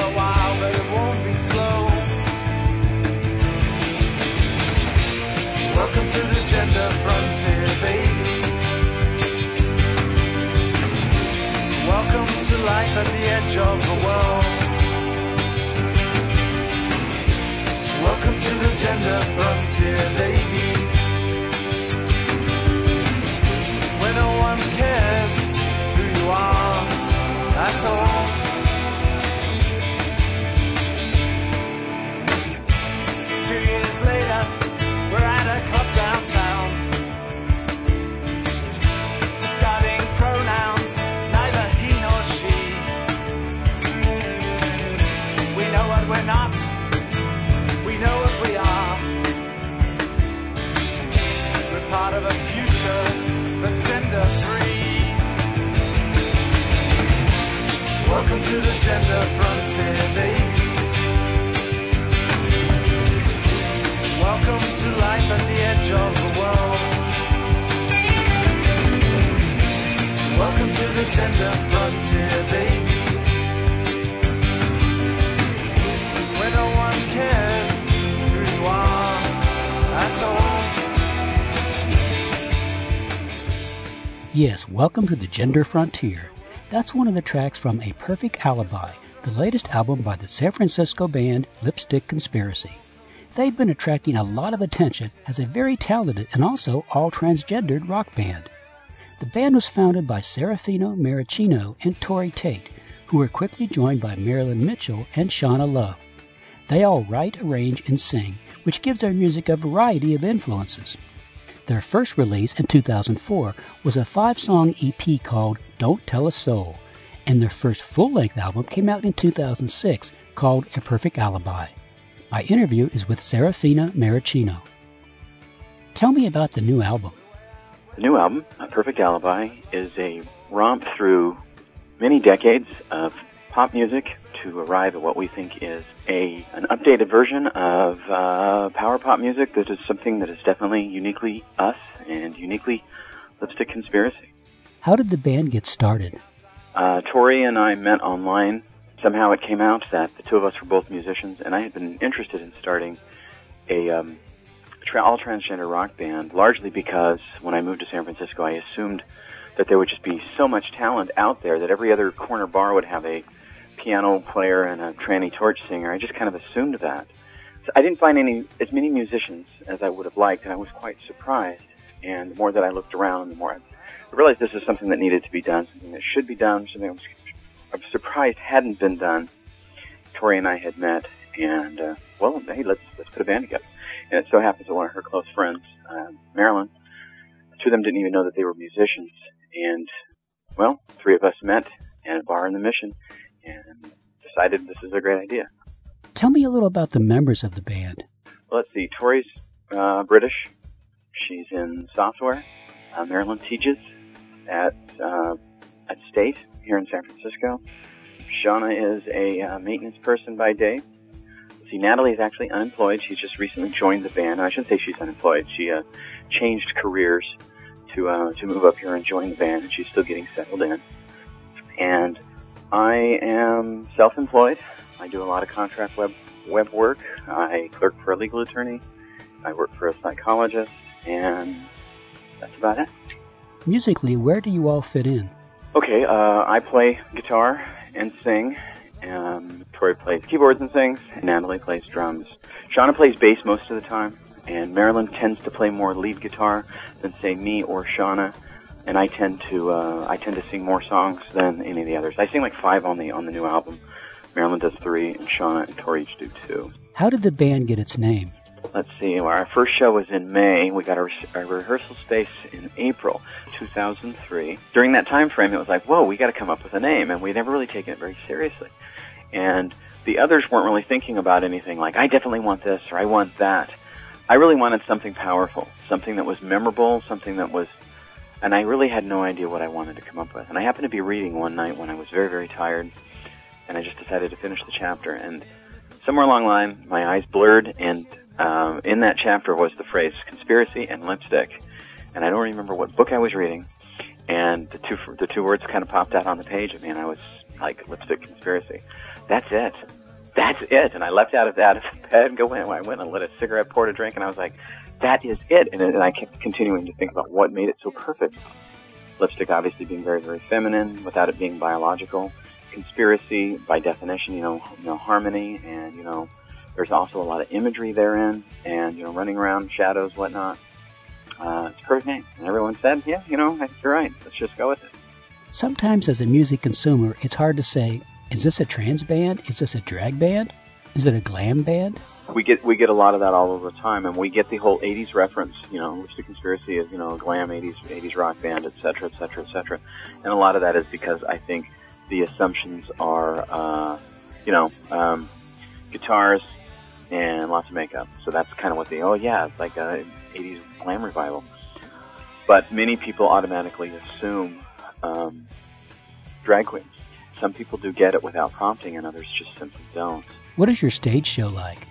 a while, but it won't be slow. Welcome to the gender frontier, baby. Welcome to life at the edge of the world. Welcome to the gender frontier, baby. Where no one cares who you are at all. 2 years later, we're at a club downtown, discarding pronouns, neither he nor she. We know what we're not, we know what we are. We're part of a future that's gender free. Welcome to the gender frontier, baby. Welcome to life at the edge of the world. Welcome to the gender frontier, baby. Where no one cares who you are at all. Yes, welcome to the gender frontier. That's one of the tracks from A Perfect Alibi, the latest album by the San Francisco band Lipstick Conspiracy. They've been attracting a lot of attention as a very talented and also all-transgendered rock band. The band was founded by Serafino Maricino and Tori Tate, who were quickly joined by Marilyn Mitchell and Shauna Love. They all write, arrange, and sing, which gives their music a variety of influences. Their first release in 2004 was a 5-song EP called Don't Tell a Soul, and their first full-length album came out in 2006 called A Perfect Alibi. My interview is with Serafina Maricino. Tell me about the new album. The new album, A Perfect Alibi, is a romp through many decades of pop music to arrive at what we think is an updated version of power pop music that is something that is definitely uniquely us and uniquely Lipstick Conspiracy. How did the band get started? Tori and I met online. Somehow it came out that the two of us were both musicians, and I had been interested in starting a all-transgender rock band, largely because when I moved to San Francisco, I assumed that there would just be so much talent out there that every other corner bar would have a piano player and a tranny torch singer. I just kind of assumed that. So I didn't find as many musicians as I would have liked, and I was quite surprised. And the more that I looked around, the more I realized this is something that needed to be done, something that should be done, something I was surprised hadn't been done. Tori and I had met, and hey, let's put a band together. And it so happens that one of her close friends, Marilyn, the two of them didn't even know that they were musicians. And three of us met at a bar in the Mission and decided this is a great idea. Tell me a little about the members of the band. Well, let's see. Tori's British. She's in software. Marilyn teaches at State here in San Francisco. Shauna is a maintenance person by day. See, Natalie is actually unemployed. She's just recently joined the band. I shouldn't say she's unemployed. She changed careers to move up here and join the band, and she's still getting settled in. And I am self-employed. I do a lot of contract web work. I clerk for a legal attorney. I work for a psychologist, and that's about it. Musically, where do you all fit in? Okay, I play guitar and sing. Tori plays keyboards and sings. Natalie plays drums. Shauna plays bass most of the time. And Marilyn tends to play more lead guitar than, say, me or Shauna. And I tend to sing more songs than any of the others. I sing like 5 on the new album. Marilyn does 3, and Shauna and Tori each do 2. How did the band get its name? Let's see. Our first show was in May. We got our rehearsal space in April 2003. During that time frame, it was like, whoa, we got to come up with a name, and we'd never really taken it very seriously. And the others weren't really thinking about anything like, I definitely want this or I want that. I really wanted something powerful, something that was memorable, something that was, and I really had no idea what I wanted to come up with. And I happened to be reading one night when I was very, very tired, and I just decided to finish the chapter. And somewhere along the line, my eyes blurred, and in that chapter was the phrase conspiracy and lipstick. And I don't remember what book I was reading, and the two words kind of popped out on the page at me, and I was like, lipstick conspiracy. that's it. That's it. And I leapt out of bed and I went and lit a cigarette, poured a drink, and I was like, that is it. And I kept continuing to think about what made it so perfect. Lipstick obviously being very, very feminine without it being biological. Conspiracy, by definition, harmony, and, there's also a lot of imagery therein, and, running around, shadows, whatnot. It's a perfect name. And everyone said, yeah, I think you're right. Let's just go with it. Sometimes as a music consumer, it's hard to say, is this a trance band? Is this a drag band? Is it a glam band? We get a lot of that all over the time, and we get the whole 80s reference, which the Conspiracy is, a glam 80s rock band, et cetera, et cetera, et cetera. And a lot of that is because I think the assumptions are, guitars and lots of makeup. So that's kind of what it's like a 80s glam revival. But many people automatically assume drag queens. Some people do get it without prompting, and others just simply don't. What is your stage show like?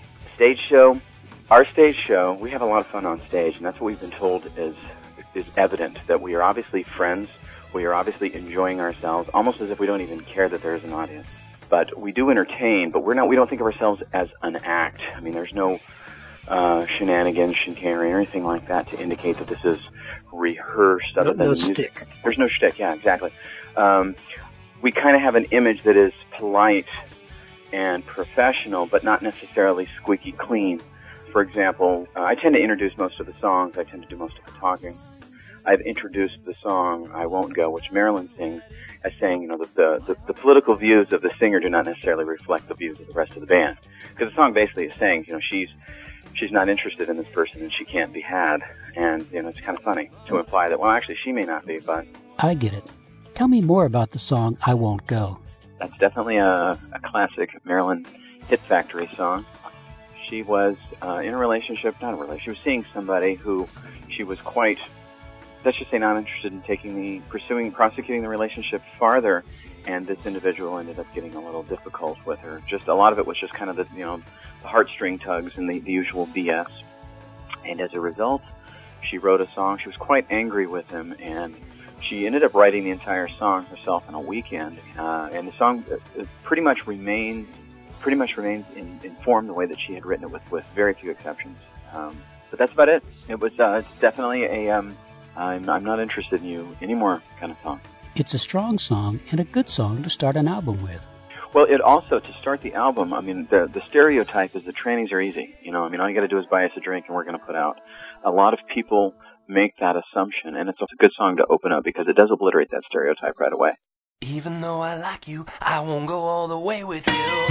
Our stage show, we have a lot of fun on stage, and that's what we've been told is evident, that we are obviously friends, we are obviously enjoying ourselves, almost as if we don't even care that there is an audience. But we do entertain, but we don't think of ourselves as an act. I mean, there's no shenanigans, chicanery, or anything like that to indicate that this is rehearsed other than music. Stick. There's no shtick, yeah, exactly. We kind of have an image that is polite and professional, but not necessarily squeaky clean. For example, I tend to introduce most of the songs. I tend to do most of the talking. I've introduced the song "I Won't Go," which Marilyn sings, as saying, the political views of the singer do not necessarily reflect the views of the rest of the band. Because the song basically is saying, she's not interested in this person and she can't be had. And, it's kind of funny to imply that, well, actually, she may not be, but... I get it. Tell me more about the song "I Won't Go." That's definitely a classic Marilyn Hit Factory song. She was in a relationship, she was seeing somebody who she was quite, let's just say, not interested in prosecuting the relationship farther, and this individual ended up getting a little difficult with her. Just a lot of it was just kind of the heartstring tugs and the usual BS. And as a result, she wrote a song. She was quite angry with him, and she ended up writing the entire song herself in a weekend. And the song pretty much remains in form the way that she had written it, with very few exceptions. But that's about it. It was it's definitely a I'm not interested in you anymore kind of song. It's a strong song and a good song to start an album with. Well, it also, to start the album, I mean, the stereotype is the trannies are easy. All you got to do is buy us a drink and we're going to put out. A lot of people make that assumption, and it's a good song to open up because it does obliterate that stereotype right away. Even though I like you, I won't go all the way with you.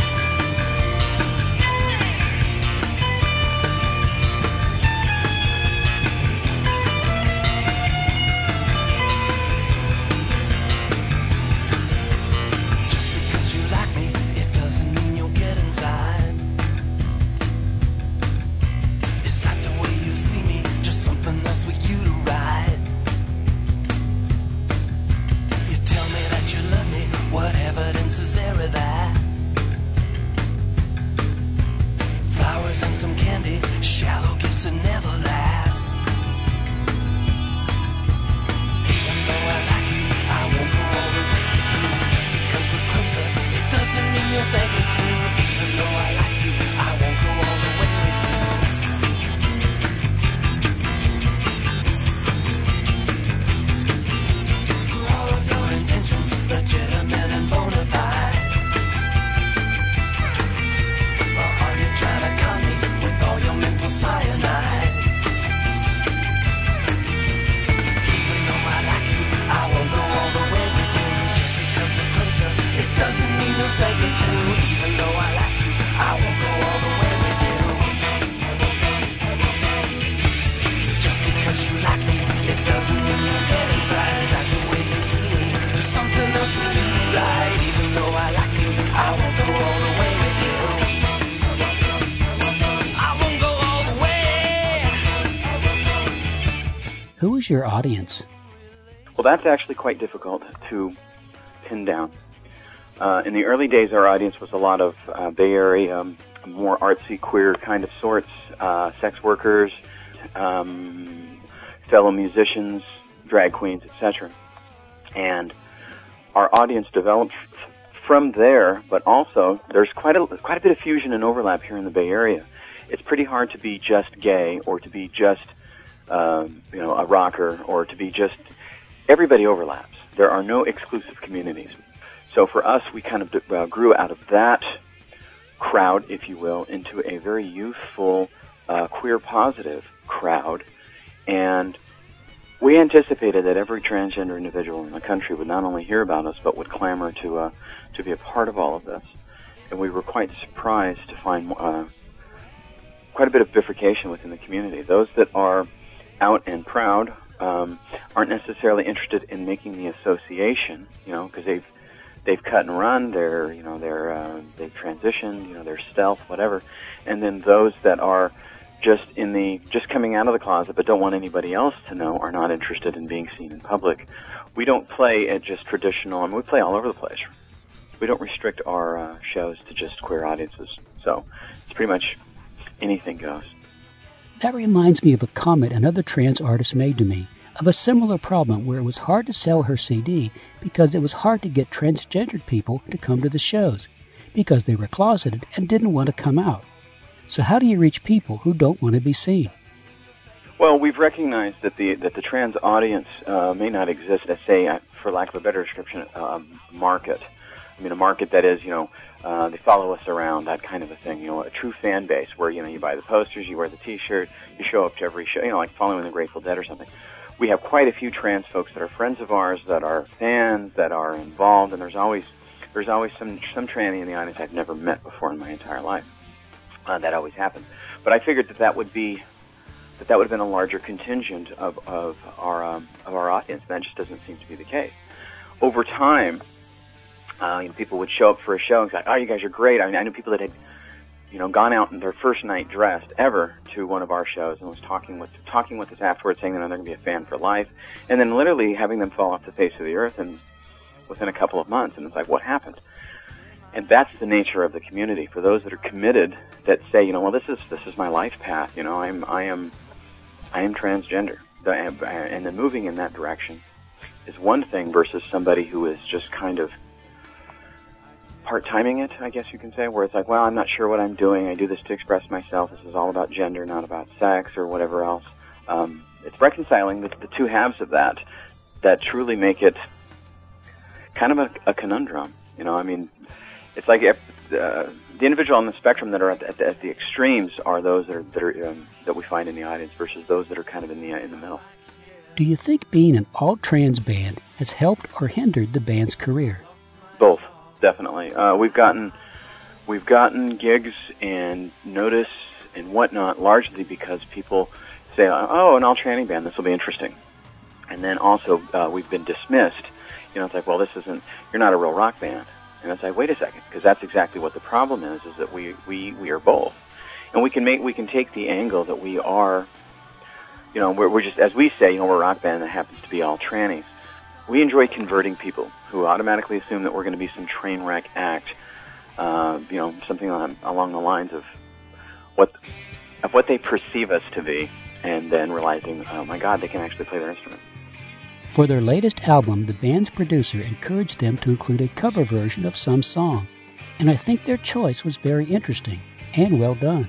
Who is your audience? Well, that's actually quite difficult to pin down. In the early days, our audience was a lot of Bay Area, more artsy, queer kind of sorts, sex workers, fellow musicians, drag queens, etc. And our audience developed from there, but also there's quite a bit of fusion and overlap here in the Bay Area. It's pretty hard to be just gay or to be just a rocker or to be just. Everybody overlaps. There are no exclusive communities. So for us, we kind of grew out of that crowd, if you will, into a very youthful, queer positive crowd, and we anticipated that every transgender individual in the country would not only hear about us, but would clamor to be a part of all of this. And we were quite surprised to find quite a bit of bifurcation within the community. Those that are out and proud aren't necessarily interested in making the association, because they've cut and run, they've transitioned, they're stealth, whatever. And then those that are just coming out of the closet but don't want anybody else to know are not interested in being seen in public. We don't play at just traditional, we play all over the place. We don't restrict our shows to just queer audiences. So it's pretty much anything goes. That reminds me of a comment another trans artist made to me of a similar problem where it was hard to sell her CD because it was hard to get transgendered people to come to the shows because they were closeted and didn't want to come out. So how do you reach people who don't want to be seen? Well, we've recognized that the trans audience may not exist as, say, for lack of a better description, market. I mean, a market that is, they follow us around, that kind of a thing. A true fan base where, you buy the posters, you wear the T-shirt, you show up to every show, like following the Grateful Dead or something. We have quite a few trans folks that are friends of ours, that are fans, that are involved, and there's always some tranny in the audience I've never met before in my entire life. That always happens. But I figured that would have been a larger contingent of our audience. That just doesn't seem to be the case. Over time, people would show up for a show and say, "Oh, you guys are great." I knew people that had, gone out in their first night dressed ever to one of our shows and was talking with us afterwards, saying that they're going to be a fan for life, and then literally having them fall off the face of the earth and within a couple of months. And it's like, what happened? And that's the nature of the community. For those that are committed, that say, well, this is my life path. I am transgender, and then moving in that direction is one thing versus somebody who is just kind of part-timing it, I guess you can say, where it's like, well, I'm not sure what I'm doing. I do this to express myself. This is all about gender, not about sex or whatever else. It's reconciling the two halves of that truly make it kind of a conundrum. It's like the individual on the spectrum that are at the extremes are those that we find in the audience versus those that are kind of in the middle. Do you think being an all-trans band has helped or hindered the band's career? Both, definitely. We've gotten gigs and notice and whatnot largely because people say, "Oh, an all-tranny band, this will be interesting," and then also we've been dismissed. It's like, well, you're not a real rock band. And it's like, wait a second, because that's exactly what the problem is that we are both. And we can take the angle that we are, we're just, as we say, we're a rock band that happens to be all trannies. We enjoy converting people who automatically assume that we're going to be some train wreck act, something along the lines of what they perceive us to be, and then realizing, oh my God, they can actually play their instrument. For their latest album, the band's producer encouraged them to include a cover version of some song, and I think their choice was very interesting and well done.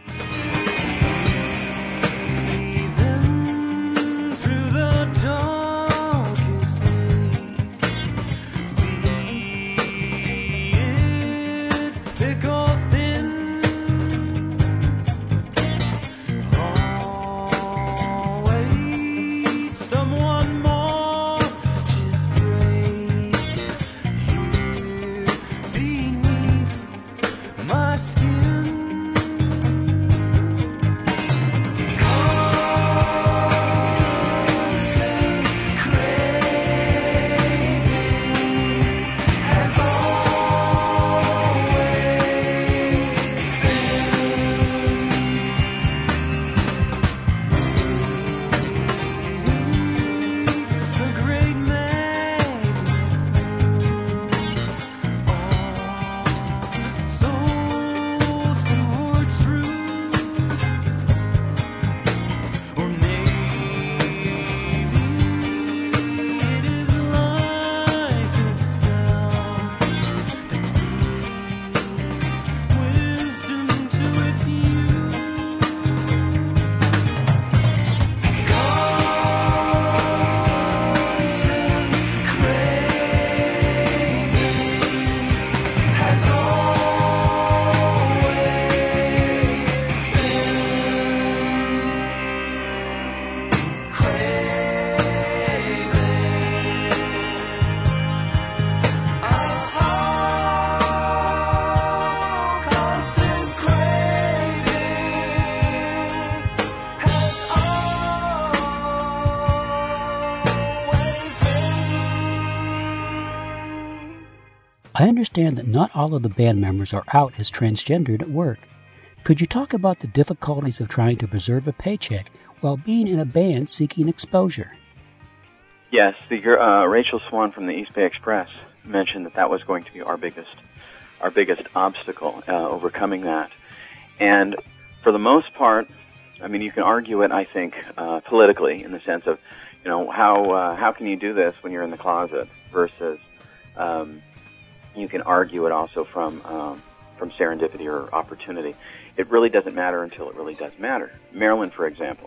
I understand that not all of the band members are out as transgendered at work. Could you talk about the difficulties of trying to preserve a paycheck while being in a band seeking exposure? Yes, Rachel Swan from the East Bay Express mentioned that was going to be our biggest obstacle, overcoming that. And for the most part, I mean, you can argue it, I think, politically, in the sense of, how can you do this when you're in the closet, versus you can argue it also from serendipity or opportunity. It really doesn't matter until it really does matter. Marilyn, for example.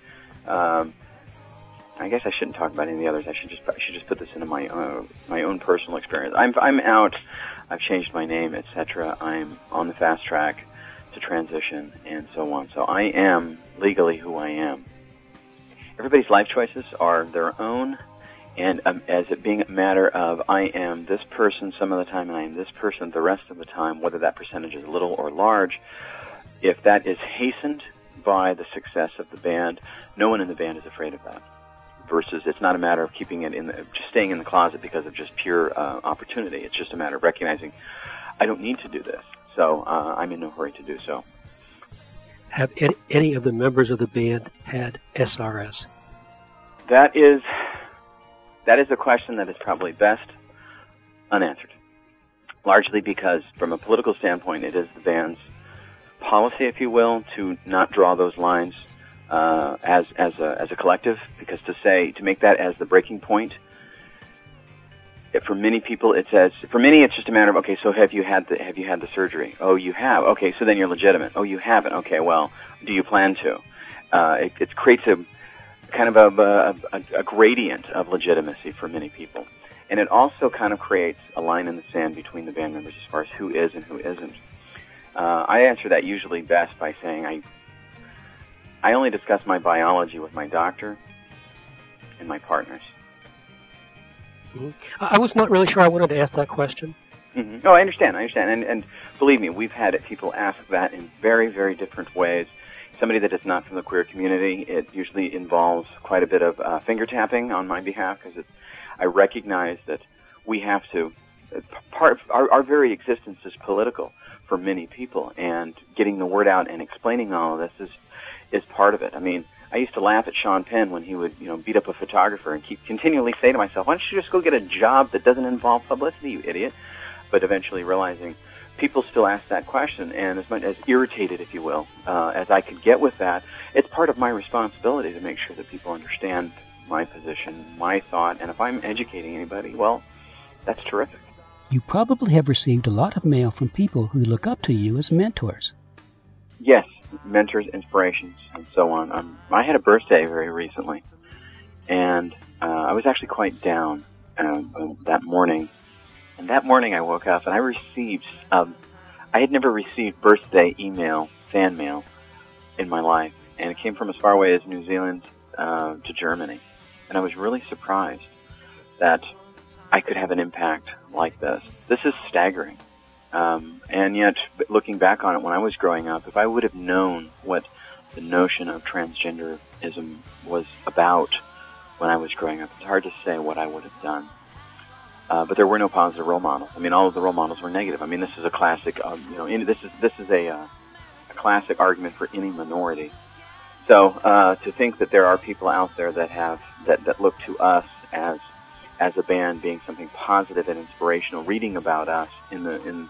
I guess I shouldn't talk about any of the others. I should just put this into my own personal experience. I'm out. I've changed my name, etc. I'm on the fast track to transition and so on. So I am legally who I am. Everybody's life choices are their own, and as it being a matter of I am this person some of the time and I am this person the rest of the time, whether that percentage is little or large, if that is hastened by the success of the band, no one in the band is afraid of that. Versus it's not a matter of keeping it just staying in the closet because of just pure opportunity. It's just a matter of recognizing I don't need to do this, so I'm in no hurry to do so. Have any of the members of the band had SRS? That is a question that is probably best unanswered, largely because from a political standpoint, it is the band's policy, if you will, to not draw those lines as a collective, because to make that as the breaking point, for many people it's just a matter of, okay, so have you had the surgery? Oh, you have. Okay, so then you're legitimate. Oh, you haven't. Okay, well, do you plan to? It creates a kind of a gradient of legitimacy for many people, and it also kind of creates a line in the sand between the band members as far as who is and who isn't. I answer that usually best by saying I only discuss my biology with my doctor and my partners. Mm-hmm. I was not really sure I wanted to ask that question. Mm-hmm. Oh, I understand. And believe me, we've had people ask that in very, very different ways. Somebody that is not from the queer community, it usually involves quite a bit of finger tapping on my behalf, because I recognize that we have to, part of our very existence is political for many people, and getting the word out and explaining all of this is part of it. I mean, I used to laugh at Sean Penn when he would, beat up a photographer and continually say to myself, why don't you just go get a job that doesn't involve publicity, you idiot? But eventually realizing people still ask that question, and as much as irritated, if you will, as I could get with that, it's part of my responsibility to make sure that people understand my position, my thought, and if I'm educating anybody, well, that's terrific. You probably have received a lot of mail from people who look up to you as mentors. Yes, mentors, inspirations, and so on. I had a birthday very recently, and I was actually quite down that morning. And that morning I woke up and I received, I had never received birthday email, fan mail, in my life. And it came from as far away as New Zealand to Germany. And I was really surprised that I could have an impact like this. This is staggering. And yet, looking back on it, when I was growing up, if I would have known what the notion of transgenderism was about when I was growing up, it's hard to say what I would have done. But there were no positive role models. I mean, all of the role models were negative. I mean, this is a classic, this is a classic argument for any minority. So to think that there are people out there that look to us as a band being something positive and inspirational, reading about us in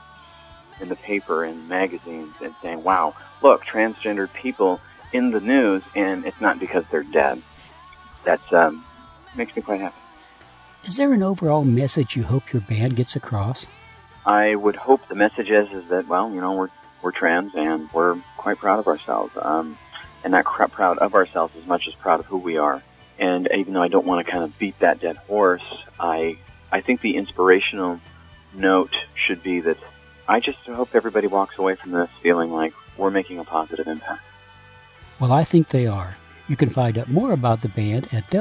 the paper and magazines and saying, wow, look, transgendered people in the news, and it's not because they're dead. That makes me quite happy. Is there an overall message you hope your band gets across? I would hope the message is that, well, we're trans and we're quite proud of ourselves. And not proud of ourselves as much as proud of who we are. And even though I don't want to kind of beat that dead horse, I think the inspirational note should be that I just hope everybody walks away from this feeling like we're making a positive impact. Well, I think they are. You can find out more about the band at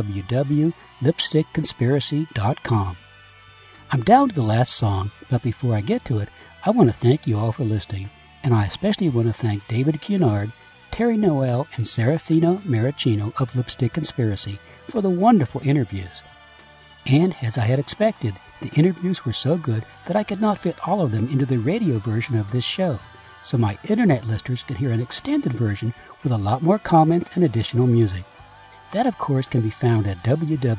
www.lipstickconspiracy.com. I'm down to the last song, but before I get to it, I want to thank you all for listening, and I especially want to thank David Cunard, Terry Noel, and Serafino Maricino of Lipstick Conspiracy for the wonderful interviews. And, as I had expected, The interviews were so good that I could not fit all of them into the radio version of this show, so my internet listeners can hear an extended version with a lot more comments and additional music. That, of course, can be found at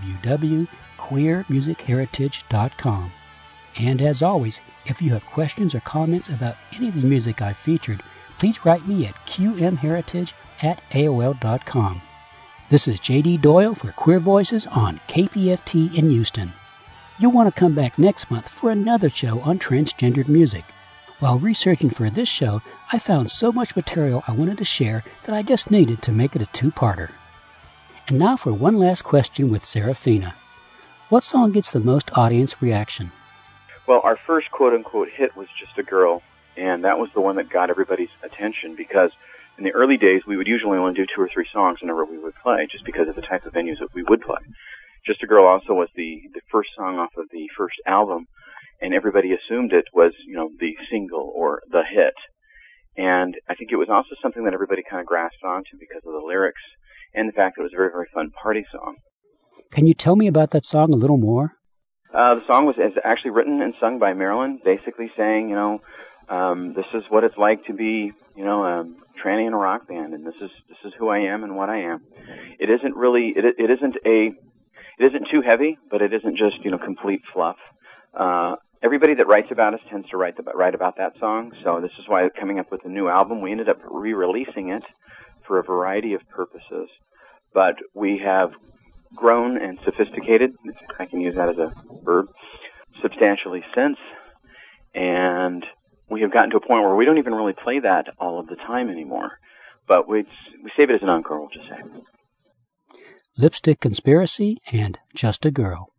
www.queermusicheritage.com. And as always, if you have questions or comments about any of the music I've featured, please write me at qmheritage@aol.com. This is J.D. Doyle for Queer Voices on KPFT in Houston. You'll want to come back next month for another show on transgendered music. While researching for this show, I found so much material I wanted to share that I just needed to make it a two-parter. And now for one last question with Serafina. What song gets the most audience reaction? Well, our first quote-unquote hit was Just a Girl, and that was the one that got everybody's attention because in the early days we would usually only do 2 or 3 songs whenever we would play, just because of the type of venues that we would play. Just a Girl also was the first song off of the first album, and everybody assumed it was, the single or the hit. And I think it was also something that everybody kind of grasped onto because of the lyrics and the fact that it was a very, very fun party song. Can you tell me about that song a little more? The song was actually written and sung by Marilyn, basically saying, this is what it's like to be, a tranny in a rock band, and this is who I am and what I am. It isn't really, it isn't too heavy, but it isn't just, complete fluff. Everybody that writes about us tends to write about that song, so this is why coming up with a new album, we ended up re-releasing it for a variety of purposes. But we have grown and sophisticated, if I can use that as a verb, substantially since, and we have gotten to a point where we don't even really play that all of the time anymore. But we save it as an encore, we'll just say. Lipstick Conspiracy and Just a Girl.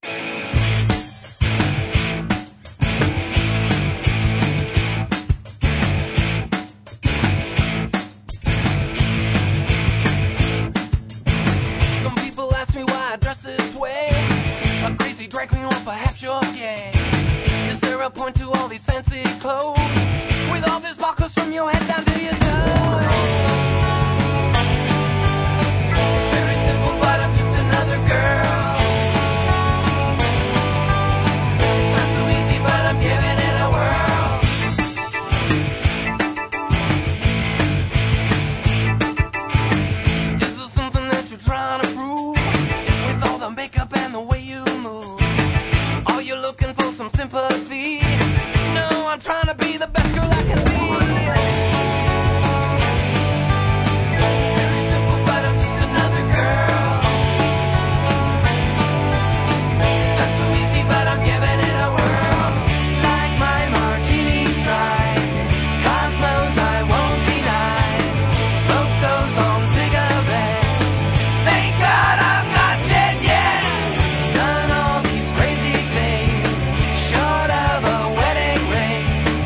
Point to all these fancy clothes with all these buckles from your head down to your toes. It's very simple, but I'm just another girl. It's not so easy, but I'm giving it a whirl. Is there something that you're trying to prove with all the makeup and the way you move? Are you looking for some sympathy? I'm trying to be the best girl I can be. It's very simple, but I'm just another girl. It's not so easy, but I'm giving it a whirl. Like my martinis dry, cosmos I won't deny. Smoke those long cigarettes. Thank God I'm not dead yet. Done all these crazy things, short of a wedding ring.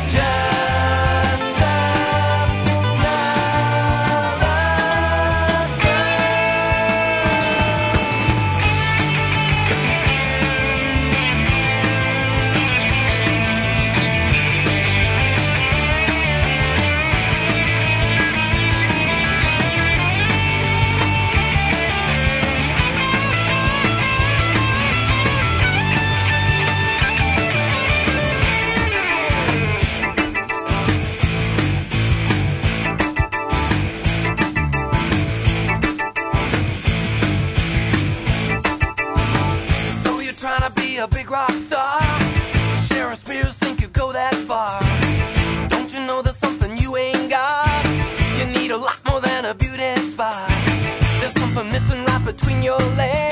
A big rock star, Sharon Spears think you go that far. Don't you know there's something you ain't got? You need a lot more than a beauty spot. There's something missing right between your legs.